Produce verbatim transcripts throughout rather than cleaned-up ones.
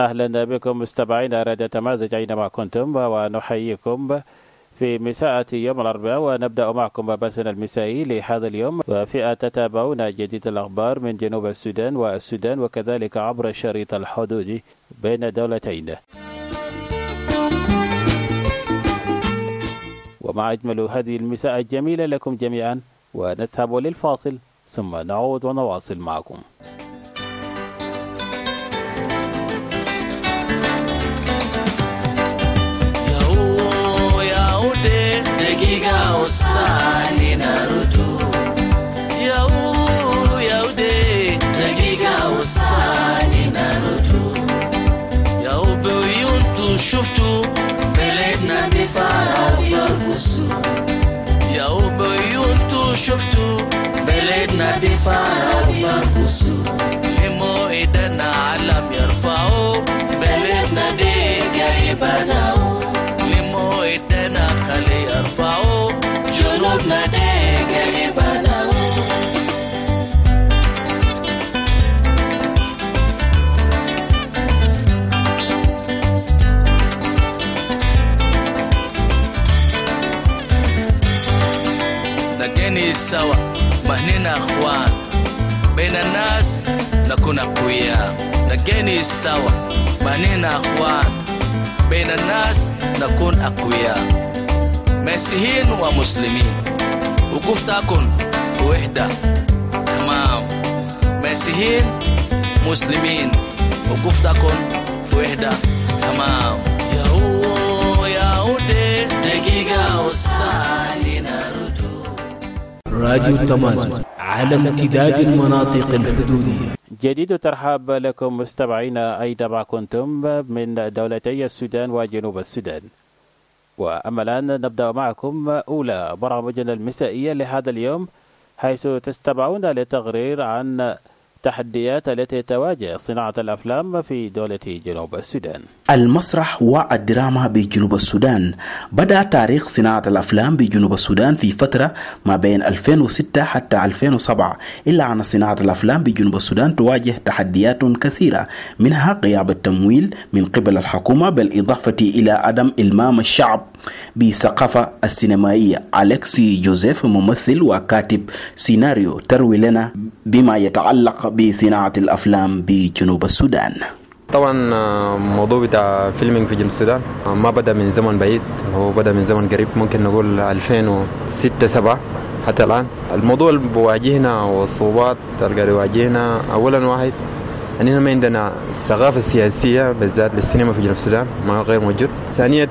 أهلا بكم مستمعينا راديو تمازج أينما كنتم، ونحييكم في مساءة يوم الأربعاء، ونبدأ معكم بثنا المسائي لهذا اليوم، وفئة تتابعون جديد الأخبار من جنوب السودان والسودان، وكذلك عبر الشريط الحدودي بين الدولتين. ومع أجمل هذه المساء الجميلة لكم جميعا، ونذهب للفاصل ثم نعود ونواصل معكم. Dakika usani narudu Yau yaude Dakika usani narudu Yau buyuntu shuftu Beledna bifara biyargusu Yau buyuntu shuftu Beledna bifara biyargusu Limo idana alam yarfao Beledna de garibanao Limo idana khali yarfao Junubna de garibanao Lakini sawa mahnina akhwan Baina nas nakuna kuya Lakini sawa mahnina akhwan Baina nas nakun akuya مسيحيين ومسلمين وقوف تكون في وحدة تمام مسيحيين مسلمين وقوف تكون في وحدة تمام يهو يهودي دقيقة وصاني نردو راديو تمازج على امتداد المناطق الحدودية. جديد ترحاب لكم مستمعينا أينما كنتم من دولتي السودان وجنوب السودان. وأما الآن نبدأ معكم أولى برامجنا المسائية لهذا اليوم، حيث تستمعون لتقرير عن التحديات التي تواجه صناعة الأفلام في دولة جنوب السودان. المسرح والدراما بجنوب السودان. بدأ تاريخ صناعة الأفلام بجنوب السودان في فترة ما بين ألفين وستة حتى ألفين وسبعة، إلا أن صناعة الأفلام بجنوب السودان تواجه تحديات كثيرة، منها غياب التمويل من قبل الحكومة، بالإضافة إلى عدم إلمام الشعب بالثقافة السينمائية. أليكسي جوزيف ممثل وكاتب سيناريو تروي لنا بما يتعلق بصناعة الأفلام بجنوب السودان. طبعا موضوع بتاع فيلمينج في جنوب السودان ما بدأ من زمن بعيد، هو بدأ من زمن قريب، ممكن نقول ألفين وستة سبعة حتى الآن. الموضوع اللي بواجهنا والصعوبات اللي قاعد يواجهنا، أولا واحد أننا ما عندنا ثقافة سياسية بالذات للسينما في جنوب السودان، ما غير موجود. ثانيا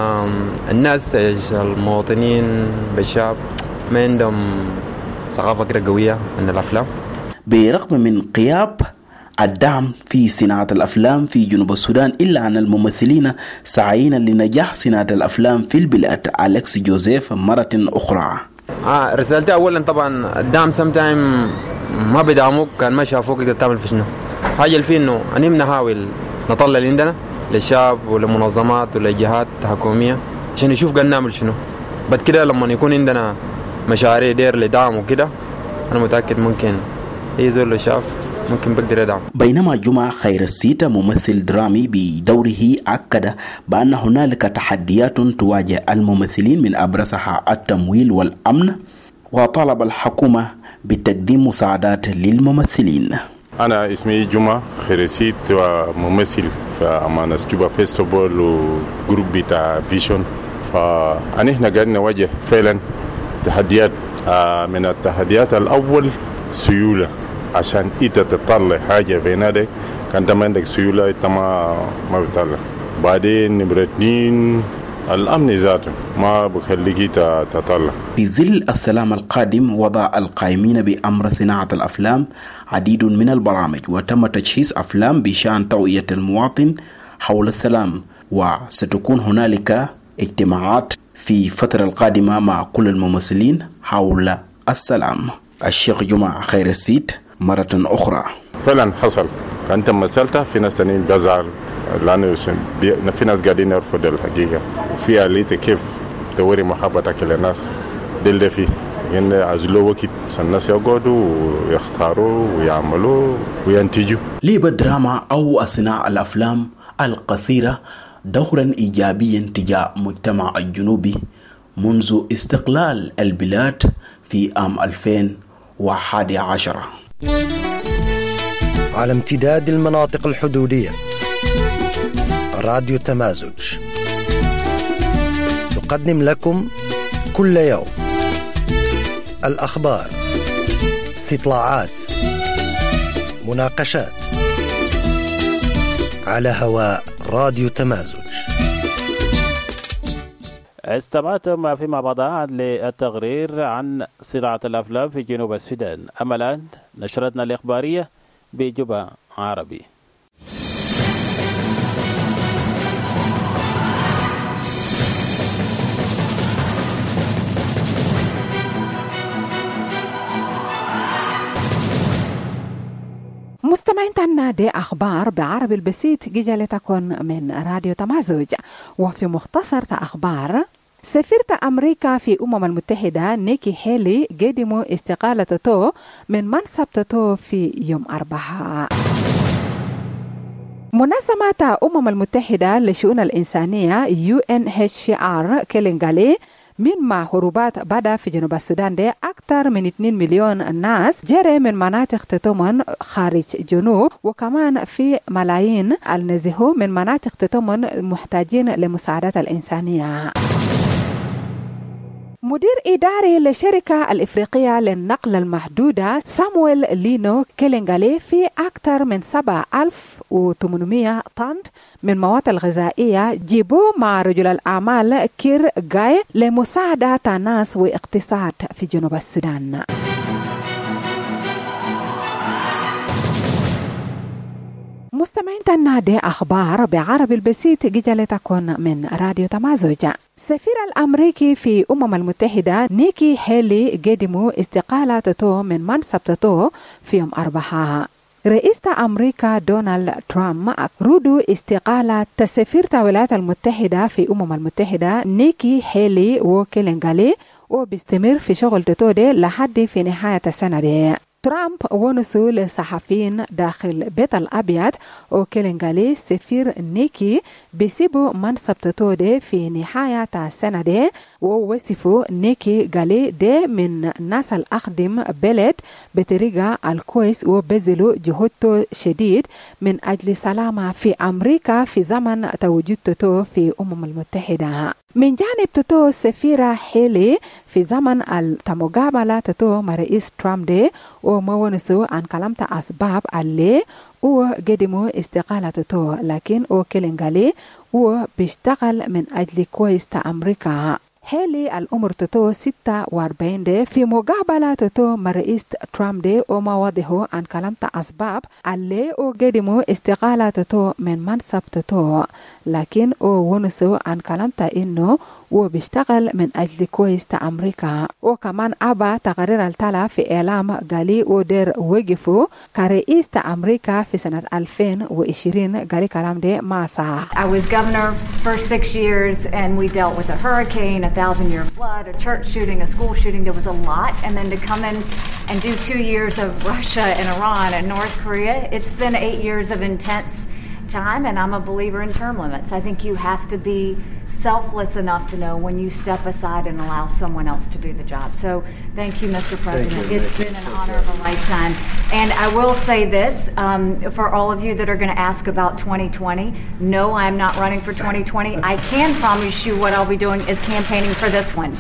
الناس المواطنين بالشعب ما عندهم ثقافة كده قوية عن الأفلام. برغم من غياب الدعم في صناعة الأفلام في جنوب السودان، إلا أن الممثلين سعيين لنجاح صناعة الأفلام في البلاد. أليكسي جوزيف مرة أخرى. آه رسالتي أولا طبعا الدعم سمتايم ما بدعموك كان ما شافوك تقدر تعمل في شنو. حاجة اللي فيه إنه أنا بنحاول نطلع اللي عندنا للشعب ولمنظمات ولجهات حكومية عشان نشوف قاعد نعمل شنو. بعد كده لما يكون عندنا مشاريع دير لدعم وكده، أنا متأكد ممكن أي زول شاف ممكن بقدر أدعم. بينما جمعة خير السيت ممثل درامي بدوره أكد بأن هنالك تحديات تواجه الممثلين، من أبرزها التمويل والأمن، وطالب الحكومة بتقديم مساعدات للممثلين. أنا اسمي جمعة خير السيت وممثل في أمانس جوبا فيستيفال وجروب بتاع فيشن. فأنا هنا قاعد نواجه فعلا تحديات. من التحديات الأول سيولة، عشان إنت تطلع حاجة في نادي كان ما عندك سيولة إنت ما ما بتطلع. بعدين نمرة اثنين الأمن ذاته ما بخليك تطلع. في ظل السلام القادم وضع القائمين بأمر صناعة الأفلام عديد من البرامج، وتم تجهيز أفلام بشأن توعية المواطن حول السلام، وستكون هنالك اجتماعات في الفترة القادمة مع كل الممثلين حول السلام. الشيخ جمعة خير السيت مرة أخرى. فعلا حصل، أنت مثلت في ناس تانيين بزعل لأنه في ناس قاعدين يرفضوا الحقيقة، وفي آلية كيف توري محبتك للناس دل فيه إن عزلوا وقت الناس يقعدوا ويختاروا ويعملوا وينتجوا. ليه بالدراما أو صناعة الأفلام القصيرة دورا إيجابيا تجاه المجتمع الجنوبي منذ استقلال البلاد في عام ألفين وأحد عشر. على امتداد المناطق الحدودية، راديو تمازج تقدم لكم كل يوم الأخبار، استطلاعات، مناقشات على هواء راديو تمازج. استمعتم فيما مضى للتقرير عن صناعة الأفلام في جنوب السودان. أما الآن نشرتنا الإخبارية بجبهة عربي. مستمعين تنادي أخبار بعربي البسيط جيجا تكون من راديو تمازج. وفي مختصر أخبار، سفيرة أمريكا في أمم المتحدة نيكي هيلي قدموا استقالته من منصبته في يوم أربعاء. منظمة أمم المتحدة لشؤون الإنسانية يو إن إتش آر كيلينغالي مما هروبات بدا في جنوب السودان دي أكثر من اثنين مليون ناس جري من مناطق تتمن خارج جنوب، وكمان في ملايين النزهو من مناطق تتمن محتاجين لمساعدات الإنسانية. مدير إداري للشركة الإفريقية للنقل المحدودة سامويل لينو كيلينغالي في أكثر من سبعة آلاف وثمانمائة طن من مواد الغذائية جيبوا مع رجل الأعمال كير غاي لمساعدة الناس واقتصاد في جنوب السودان. مستمعين تنادي أخبار بعربي البسيط جيجا تكون من راديو تمازج. سفير الأمريكي في أمم المتحدة نيكي هيلي قدموا استقالته من منصبته في يوم أربعاء. رئيس أمريكا دونالد ترامب ردوا استقالة سفيرة الولايات المتحدة في أمم المتحدة نيكي هيلي وكيلينغالي وبيستمر في شغل تتودي لحد في نهاية السنة دي. ترامب ونسوا لصحفيين داخل بيت الأبيض وكيلينغالي سفير نيكي بيسيبوا منصب تتودي في نهاية السنة دي، ووصفوا نيكي غالي دي من ناس الأخدم بلد بطريقة الكويس وبذلوا جهود شديد من أجل سلامة في أمريكا في زمن تواجد تتو في أمم المتحدة. من جانب تتو سفيرة هيلي في زمن المقابلة تتو مع رئيس ترامب دي ومونسوا عن كلمة أسباب اللي وقدموا استقالة تتو، لكن وكيلينغالي وبيشتغل من أجل كويس أمريكا. هيلي الأمر تتو ستة وأربعين دي في مقابلة تتو مع رئيس ترامب دي وما وضحوا عن كلمة أسباب اللي وقدموا استقالة تتو من منصب تتو، لكن ونسوا عن كلمة إنه وبيشتغل من أجل كويس أمريكا. وكمان أبا تقرير التلا في إعلام قالي ودير وقفوا كرئيس أمريكا في سنة ألفين وعشرين قالي كلام دي ما صح. I was governor for six years and we dealt with a hurricane, a thousand year flood, a church shooting, a school shooting. There was a lot. And then to come in and do two years of Russia and Iran and North Korea, it's been eight years of intense time, and I'm a believer in term limits. I think you have to be selfless enough to know when you step aside and allow someone else to do the job. So thank you, Mister President. You, it's been an honor of a lifetime. And I will say this, um, for all of you that are going to ask about twenty twenty, no, I'm not running for twenty twenty. I can promise you what I'll be doing is campaigning for this one.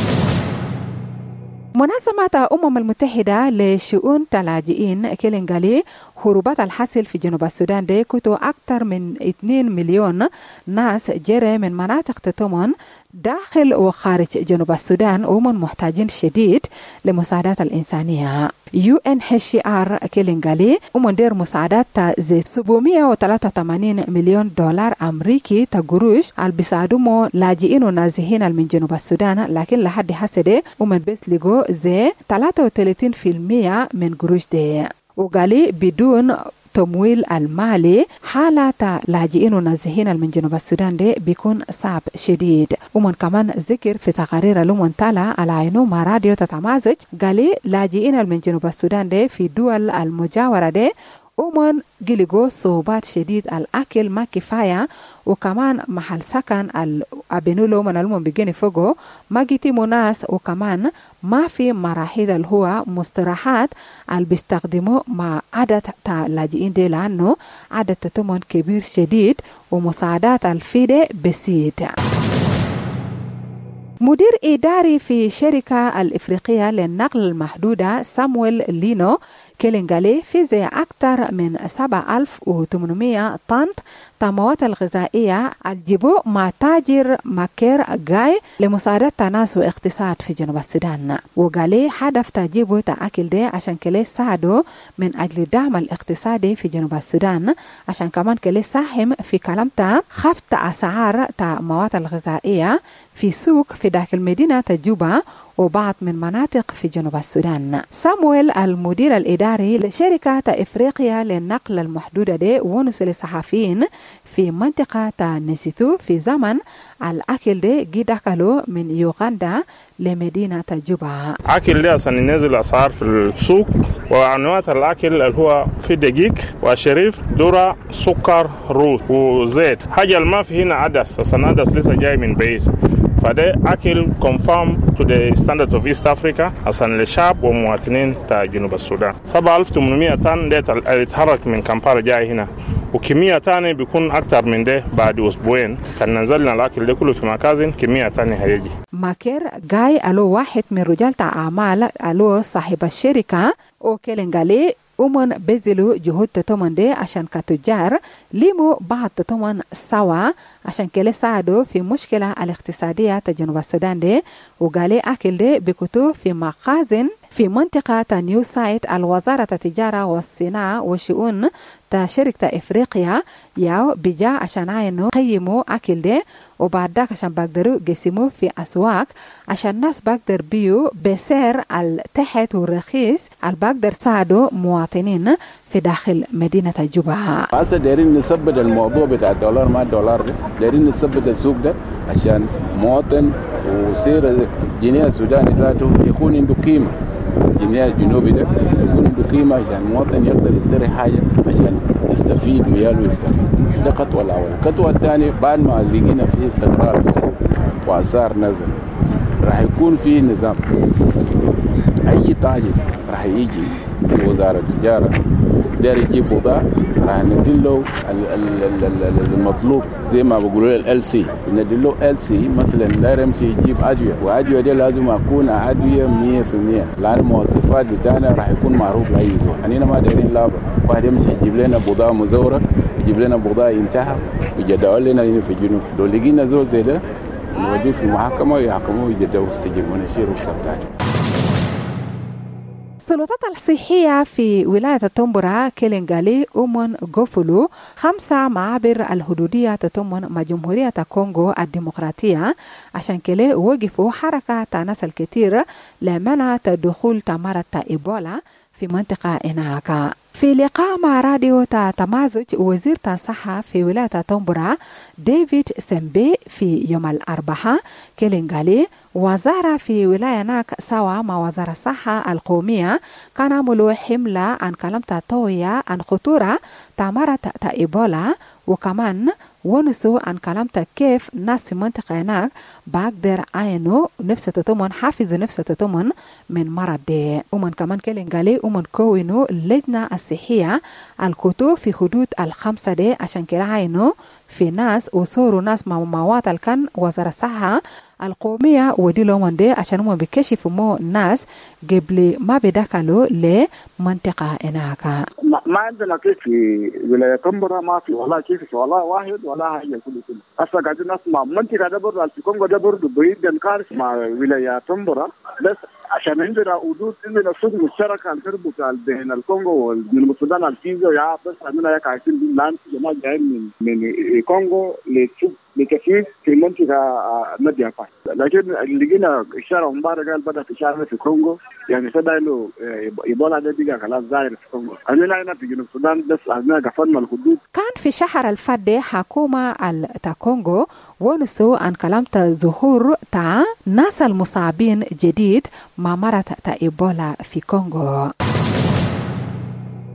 منظمة أمم المتحدة لشؤون اللاجئين كيلينغالي هروبات الحاصل في جنوب السودان دي كتو أكثر من اثنين مليون ناس جري من مناطق تتمن داخل وخارج جنوب السودان ومن محتاجين شديد لمساعدات الإنسانية. يو إن إتش آر كيلينغالي ومدير مساعدات زي سبعمائة وثلاثة وثمانين مليون دولار أمريكي تقروش البسادومو لاجئين ونازحين من جنوب السودان، لكن لحد حسده ومن بس لغو زي ثلاثة وثلاثين بالمئة من قروش دي. وقالي بدون تمويل المالي حالة لاجئين ونازحين من جنوب السودان دي بيكون صعب شديد. ومن كمان ذكر في تقارير لمن تلا على عينو مع راديو تتمازج قالي لاجئين من جنوب السودان دي في دول المجاورة دي ومن جلقوا صعوبات شديد الأكل ما كفاية وكمان محل سكن الأبنولو من المهم بيجيني فوقه ما جيتي مناس وكمان ما في مراحيض اللي هو مستراحات اللي بيستخدموا مع عدد لاجئين دي لأنه عدد تتمن كبير شديد ومساعدات الفيدة بسيط. مدير إداري في شركة الإفريقية للنقل المحدودة سامويل لينو كيلينغالي في زي أكثر من سبعة آلاف وثمانمائة طن مواد الغذائية الجبو مع تاجر ماكير غاي لمساعدة تناسب اقتصاد في جنوب السودان. وقالي هدف تجيبه تأكل ده عشان كلي ساعدوا من أجل دعم الاقتصادي في جنوب السودان عشان كمان كلي ساهم في كلامته خفض أسعار مواد الغذائية في سوق في داخل مدينة جوبا وبعض من مناطق في جنوب السودان. سامويل المدير الإداري لشركة إفريقيا للنقل المحدودة دي ونس للصحفيين في منطقة نسيتو في زمن الأكل دي جدكلو من يوغندا لمدينة جوبا. أكل دي أصلا ينزل أسعار في السوق وأنواع الأكل اللي هو في دقيق وشريف ذرة سكر روز وزيت. حاجة ما في هنا عدس أصلا عدس لسه جاي من بعيد. فده أكل conform to the standard of East Africa أصلا للشعب ومواطنين تا جنوب السودان. سبعة آلاف وثمانمائة طن ده يتحرك من كامبالا جاي هنا وكمية تانية بيكون أكتر من ده بعد أسبوعين. كان نزلنا الأكل ده كله في مخازن كمية تانية هيجي. ماكير جاي ألو واحد من رجال أعمال ألو صاحب الشركة وكيلينغالي ومن بذلوا جهود تتمن دي عشان كتجار ليمو بعض تتمن سوا عشان كلا ساعدوا في مشكلة الاقتصادية تجنوب السودان دي. وقالي أكل دي بكتو في مخازن في منطقة نيو سايت الوزارة التجارة والصناعة وشؤون تا شركة إفريقيا ياو بجا عشان عينو قيموا أكل دي وبعد ذاك عشان بقدروا قسموه في أسواق عشان الناس بقدر بيو بسعر التحت والرخيص اللي بقدر ساعدوا مواطنين في داخل مدينة جوبا. هسه دايرين نثبت الموضوع بتاع الدولار ما الدولار ده، دايرين نثبت السوق ده عشان مواطن وسير جنيه السوداني ذاته يكون عنده قيمة. الجنيه الجنوبي ده يكون عنده قيمة عشان المواطن يقدر يشتري حاجة عشان يستفيد وياله يستفيد. ده خطوة الأول. الخطوة الثانية بعد ما لقينا فيه استقرار في السوق وأسعار نزل راح يكون فيه نظام. أي تاجر راح يجي في وزارة التجارة داير يجيب بضاعة راح نديله المطلوب زي ما بيقولوا ال إل سي. نديله إل سي مثلا داير يمشي يجيب أدوية وأدوية دي لازم أكون أدوية مية في المية لأن المواصفات بتاعنا راح يكون معروف لأي زول. أننا ما دايرين لابا واحد يمشي يجيب لنا بضاعة مزورة يجيب لنا بضاعة ينتهى ويجدوا لنا هنا في الجنوب. لو لقينا زول زي ده نوديه في المحكمة ويحكموه ويجدوا في السجن ونشيل رخصة بتاعته. السلطات الصحية في ولاية تومبورا كيلينغالي أمون غوفولو خمسة معابر الحدودية تتمن مع جمهورية كونغو الديمقراطية عشان كده وقفوا حركة ناس الكثير لمنع دخول تمارة إيبولا في منطقة هناك. في لقاء مع راديو تمازج وزير الصحة في ولاية تومبورا ديفيد سمبي في يوم الأربعاء كيلينغالي وزارة في ولاية ناك سوا مع وزارة الصحة القومية كان عملوا حملة عن كلام تطوية عن خطورة تمارة إيبولا وكمان ونسوا عن كلام كيف ناس في منطقة هناك بقدر عينوا نفس تتمن حافظوا نفس تتمن من مرض دي. ومن كمان كيلينغالي ومن كونوا اللجنة الصحية الكتو في حدود الخمسة دي عشان كده عينوا في ناس وصوروا ناس مع مواد الكن وزارة الصحة القومية ودي لهم دي عشان هم بيكشفوا مو الناس قبل ما بدخلوا لمنطقة هناك. ما عندنا كيف في ولاية تومبورا ما في ولا كيف ولا واحد ولا حاجة كله كله. أصلا قاعدين نسمع منطقة ده برضه في كونغو ده برضه بعيد الكارث مع ولاية تومبورا بس عشان عندنا حدود عندنا سوق مشترك تربط بين الكونغو ومن السودان الفيزا يا بس عندنا يا عايزين لان جماعة جايين من من كونغو لسوق لكثير في منطقة مديا فاي لكن اللي لقينا إشارة مباركة قال بدأ في إشارة في كونغو يعني سدا له إيبولا ده بيجا خلاص ظاهر في كونغو. عندنا هنا في جنوب السودان بس عندنا قفلنا الحدود. كان في شهر الفات حكومة الكونغو ونسوا عن كلام ظهور تاع ناس المصابين جديد مع مرض إيبولا في كونغو.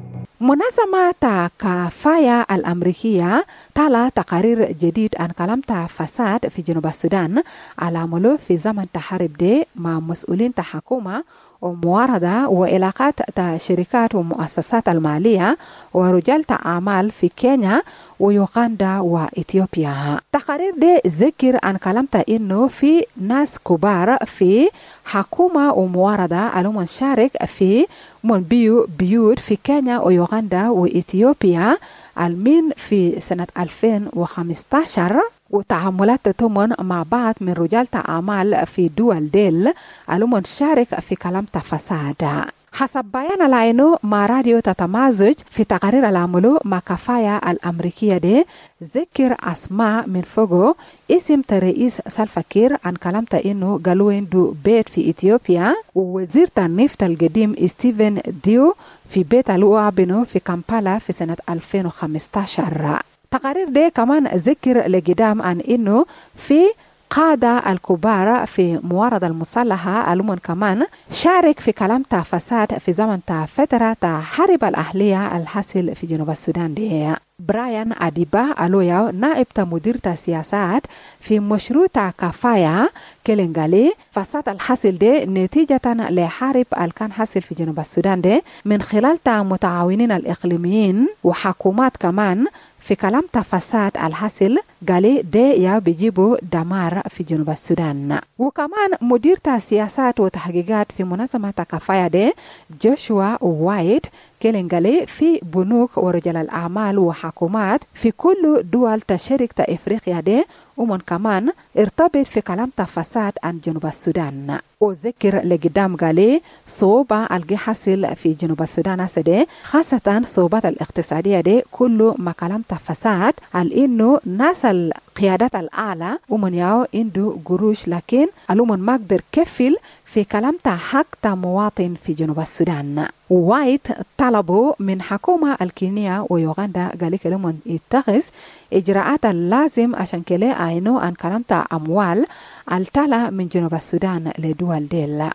منظمة كفاية الأمريكية طلع تقارير جديد عن كلام فساد في جنوب السودان على عمله في زمن تحارب دي مع مسؤولين تحكومة ومواردة وعلاقات شركات ومؤسسات المالية ورجال أعمال في كينيا ويوغندا وإثيوبيا. تقارير دي ذكر عن كلامته إنه في ناس كبار في حكومة ومواردة ألومن شارك في من بيو بيوت في كينيا ويوغندا وإثيوبيا المين في سنة ألفين وخمسة عشر وتعاملات تتمن مع بعض من رجال أعمال في دول ديل ألومن شارك في كلام فساد. حسب بيان لعينو مع راديو تتمازج في تقارير العملو مع كفاية الأمريكية دي ذكر أسماء من فوقه اسم رئيس سلفا كير عن كلامته إنه قالوا عنده بيت في إثيوبيا ووزير النفط القديم ستيفن ديو في بيت الوابنو في كامبالا في سنة ألفين وخمسة عشر. تقارير دي كمان ذكر لقدام عن إنه في قادة الكبار في موارد المصلحة ألومن كمان شارك في كلام فساد في زمن فترة حرب الأهلية الحاصل في جنوب السودان دي. برايان أديبا ألويا نائب مدير السياسات في مشروع كفاية كلينغالي فساد الحاصل دي نتيجة لحرب الكان حاصل في جنوب السودان دي من خلال متعاونين الإقليميين وحكومات كمان في كلام تفساد الحاصل قالي دي يا بيجيبوا دمار في جنوب السودان. وكمان مدير السياسات وتحقيقات في منظمة كفاية دي جوشوا وايت كلينغالي في بنوك ورجال الأعمال وحكومات في كل دول تشارك إفريقيا دي ومن كمان ارتبط في كلام تفساد عن جنوب السودان. وذكر لقدام قالي صوبة الجي حاصل في جنوب السودان سدي خاصة صوبات الاقتصادية دي كله ما كلام تفساد على إنه ناس القيادات الأعلى ومن ياو عنده قروش لكن ألومن ما قدر كفل في كلام حق مواطن في جنوب السودان. وايت طلبوا من حكومة الكينيا ويوغندا قال لهم يتخذ إجراءات اللازم عشان كلا عينو عن كلام أموال التلا من جنوب السودان لدول ديل.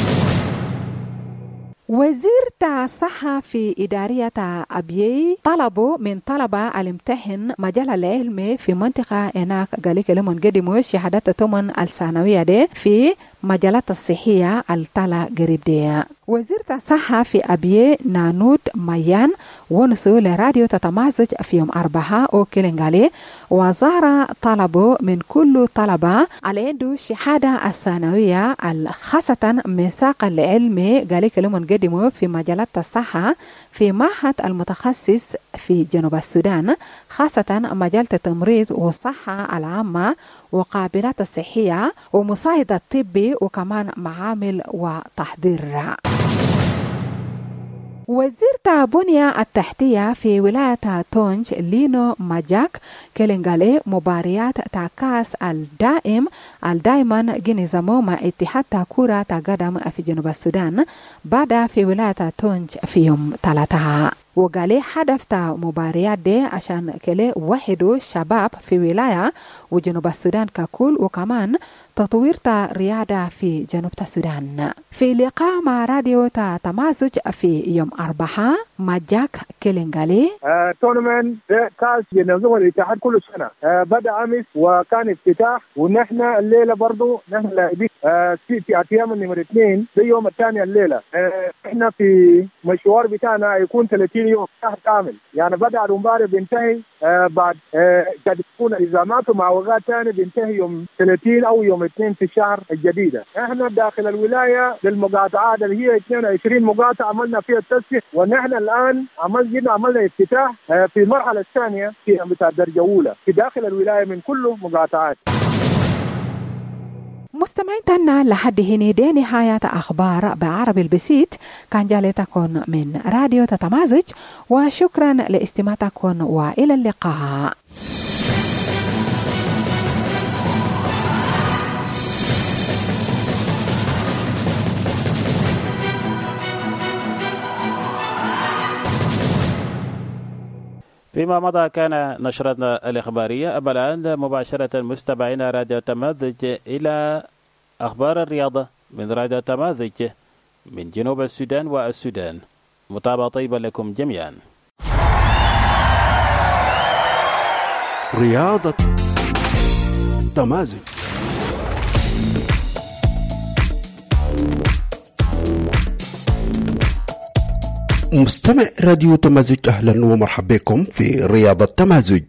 وزير الصحة في إدارية أبيي طلبوا من طلبة الامتحان مجال العلم في منطقة هناك قال لهم قدموا شهادات تمن الثانوية دي في مجالات الصحية التلا قريب دي. وزير الصحة في أبيي نانوت ميان ونسو لراديو تتمازج في يوم أربعة وكلنغالي وزارة طلبوا من كل طلبة على عنده شهادة الثانوية خاصة ميثاق العلمي قال لهم قدموا في مجالات الصحة في معهد المتخصص في جنوب السودان خاصة مجال التمريض والصحة العامة وقابلات الصحية ومساعدة الطبي وكمان معامل وتحضير. وزير بنية التحتية في ولاية تونج لينو ماجاك كلينغالي مباريات تاكاس الدائم الدائما جنزمو مع اتحاد كرة قدم في جنوب السودان بعد في ولاية تونج في يوم ثلاثة. وقالي هدف مباريات دي عشان كلي وحدو شباب في ولاية وجنوب السودان ككل وكمان تطوير رياضة في جنوب السودان. في لقاء مع راديو تمازج في يوم أربعة ماجاك كلينغالي تورنمنت كاس ينظمه الاتحاد كل سنة آه بدأ أمس وكان افتتاح ونحن الليلة برضو نحن لاعبين آه في أيام النمر اثنين في يوم الثاني الليلة آه احنا في مشوار بتاعنا يكون ثلاثين يوم شهر كامل يعني بدأ المباراة بينتهي آه بعد آه قد تكون التزامات ومعوقات ثانية بينتهي يوم ثلاثين أو يوم اثنين في الشهر الجديدة. احنا داخل الولاية للمقاطعات اللي هي اثنين وعشرين مقاطعة عملنا فيها التسجيل ونحن الآن عملنا عملنا افتتاح آه في المرحلة الثانية في بتاع الدرجة أولى في داخل الولاية من كل مقاطعات. مستمعينا لحد هنا دي نهاية أخبار بعربي البسيط كان جالتكم من راديو تتمازج وشكرا لاستماعتكم وإلى اللقاء. فيما مضى كان نشرتنا الإخبارية. أما الآن مباشرة مستمعينا راديو تمازج إلى أخبار الرياضة من راديو تمازج من جنوب السودان والسودان. متابعة طيبة لكم جميعا. رياضة تمازج. مستمع راديو تمازج، أهلا ومرحبا بكم في رياضة تمازج.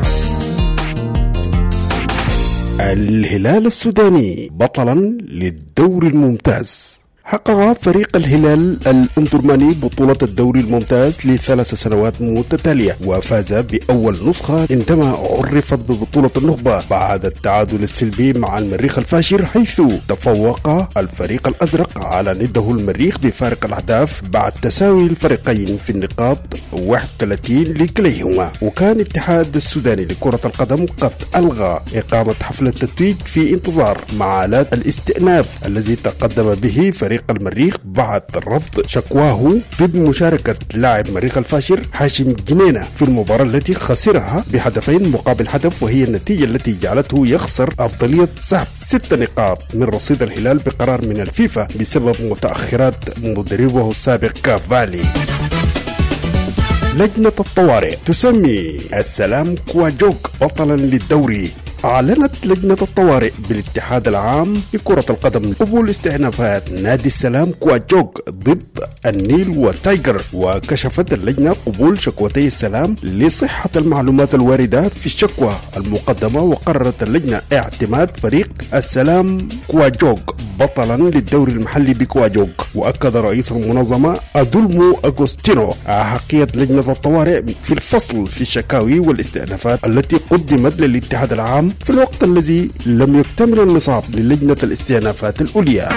الهلال السوداني بطلا للدوري الممتاز. حقق فريق الهلال الأمدرماني بطولة الدوري الممتاز لثلاث سنوات متتالية، وفاز بأول نسخة عندما عرفت ببطولة النخبة بعد التعادل السلبي مع المريخ الفاشر، حيث تفوق الفريق الأزرق على نده المريخ بفارق الأهداف بعد تساوي الفريقين في النقاط واحد وثلاثين لكليهما. وكان الاتحاد السوداني لكرة القدم قد ألغى إقامة حفل التتويج في انتظار معالات الاستئناف الذي تقدم به فريق المريخ بعد رفض شكواه ضد مشاركة لاعب مريخ الفاشر هاشم جنينة في المباراة التي خسرها بهدفين مقابل هدف، وهي النتيجة التي جعلته يخسر أفضلية سحب ست نقاط من رصيد الهلال بقرار من الفيفا بسبب متأخرات مدربه السابق كافالي. لجنة الطوارئ تسمي السلام كواجوك بطلا للدوري. أعلنت لجنة الطوارئ بالاتحاد العام لكرة القدم قبول استئنافات نادي السلام كواجوك ضد النيل والتايجر، وكشفت اللجنة قبول شكوتي السلام لصحة المعلومات الواردة في الشكوى المقدمة، وقررت اللجنة اعتماد فريق السلام كواجوك بطلا للدوري المحلي بكواجوك. وأكد رئيس المنظمة أدولمو أغوستينو أحقية لجنة الطوارئ في الفصل في الشكاوي والاستئنافات التي قدمت للاتحاد العام في الوقت الذي لم يكتمل النصاب للجنة الاستئنافات الأولية.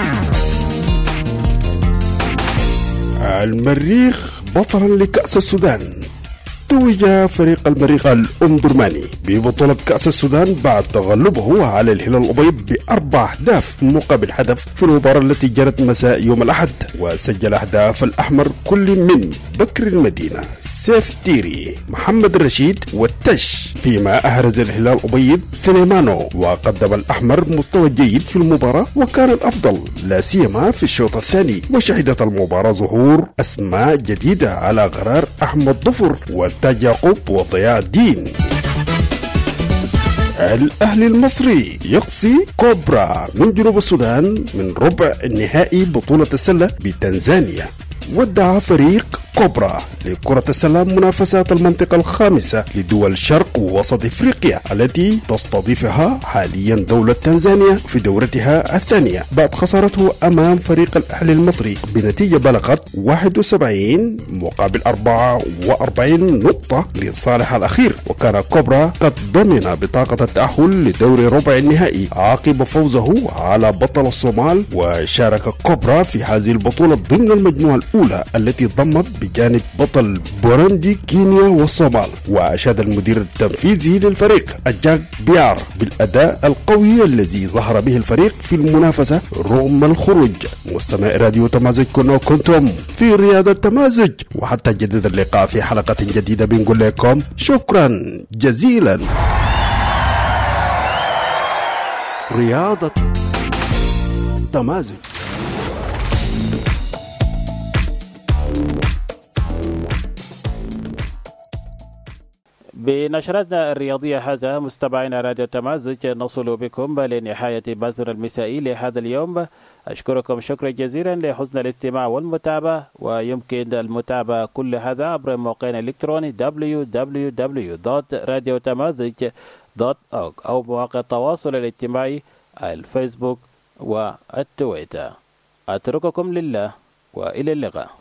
المريخ بطلا لكأس السودان. توج فريق المريخ الأمدرماني ببطولة كأس السودان بعد تغلبه على الهلال الأبيض بأربع أهداف مقابل هدف في المباراة التي جرت مساء يوم الأحد. وسجل أهداف الأحمر كل من بكر المدينة، سيف تيري، محمد الرشيد والتش، فيما أحرز الهلال الأبيض سليمانو. وقدم الأحمر مستوى جيد في المباراة وكان الأفضل لا سيما في الشوط الثاني. وشهدت المباراة ظهور أسماء جديدة على غرار أحمد ظفر والتاج يعقوب وضياء الدين. الأهلي المصري يقصي كوبرا من جنوب السودان من ربع النهائي بطولة السلة بتنزانيا. ودع فريق كوبرا لكرة السلة منافسات المنطقة الخامسة لدول شرق ووسط افريقيا التي تستضيفها حاليا دولة تنزانيا في دورتها الثانية بعد خسارته امام فريق الاهلي المصري بنتيجة بلغت واحد وسبعين مقابل أربعة وأربعين نقطة لصالح الاخير. وكان كوبرا قد ضمن بطاقة التأهل لدور ربع النهائي عقب فوزه على بطل الصومال. وشارك كوبرا في هذه البطولة ضمن المجموعة الاولى التي ضمت بجانب بطل بوروندي، كينيا والصومال. وأشاد المدير التنفيذي للفريق أجاك بيار بالأداء القوي الذي ظهر به الفريق في المنافسة رغم الخروج. مستمع راديو تمازج، كنا كنتم في رياضة تمازج، وحتى جديد اللقاء في حلقة جديدة بنقول لكم شكرا جزيلا. رياضة تمازج. بنشرتنا الرياضية هذا مستمعينا راديو تمازج نصل بكم لنهاية بثنا المسائي لهذا اليوم. أشكركم شكرا جزيلا لحسن الاستماع والمتابعة، ويمكن المتابعة كل هذا عبر موقعنا الإلكتروني دبليو دبليو دبليو دوت راديو تمازج دوت أورج أو مواقع التواصل الاجتماعي الفيسبوك والتويتر. أترككم لله وإلى اللقاء.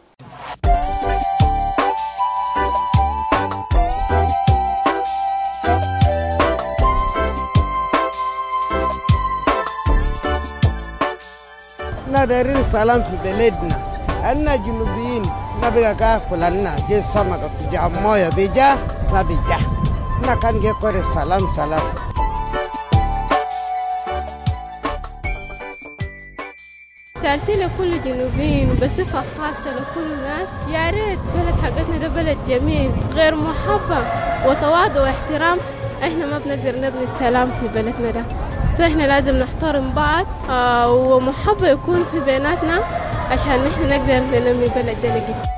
احنا دايرين السلام في بلدنا، احنا جنوبيين نبقى كافل لنا جي سمكة في جاه موية بيجاه نبي جاه، احنا كان جي كوري سلام سلام. سألت لكل جنوبيين بصفة خاصة لكل الناس، يا ريت بلد حقتنا ده بلد جميل غير محبة وتواضع واحترام. احنا ما بنقدر نبني السلام في بلدنا ده، فاحنا لازم نحترم بعض آه ومحبة يكون في بيناتنا عشان نحن نقدر ننمي بلد ده لقدام.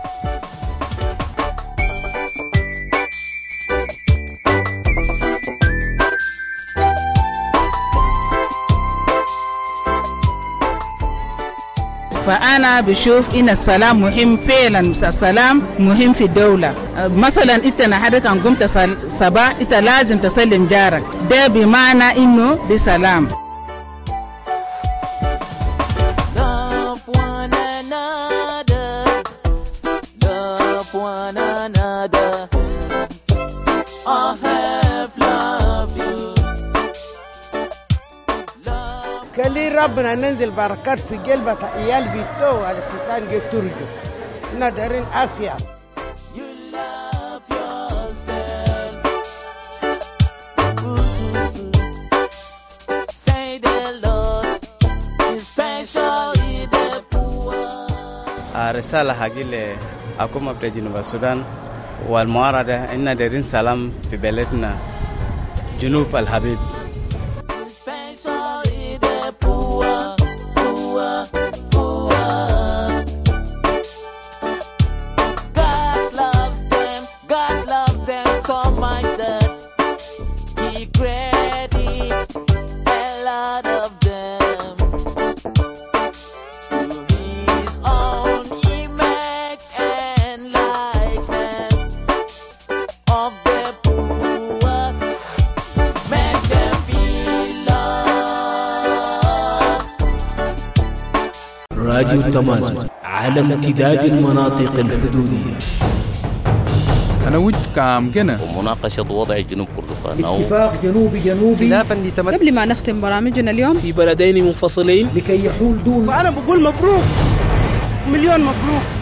فأنا بشوف إن السلام مهم فعلا. السلام مهم في الدولة. مثلا أنت نحدك أن قمت صباح أنت لازم تسلم جارك، ده بمعنى إنه ده سلام. كلي ربنا ننزل بركات في قلبة عيال بيتو على الشيطان جي ترجو ندرين عافية. رسالة حقي لحكومة جنوب السودان والمعارضة إن دارين سلام في بلدنا جنوب الحبيب. راديو تمازن على امتداد المناطق الحدودية. أنا ود كام جنة ومناقشة وضع جنوب كردفان أو اتفاق جنوبي جنوبي خلافا لتمت قبل ما نختم برامجنا اليوم في بلدين منفصلين لكي يحول دون. وأنا بقول مبروك، مليون مبروك.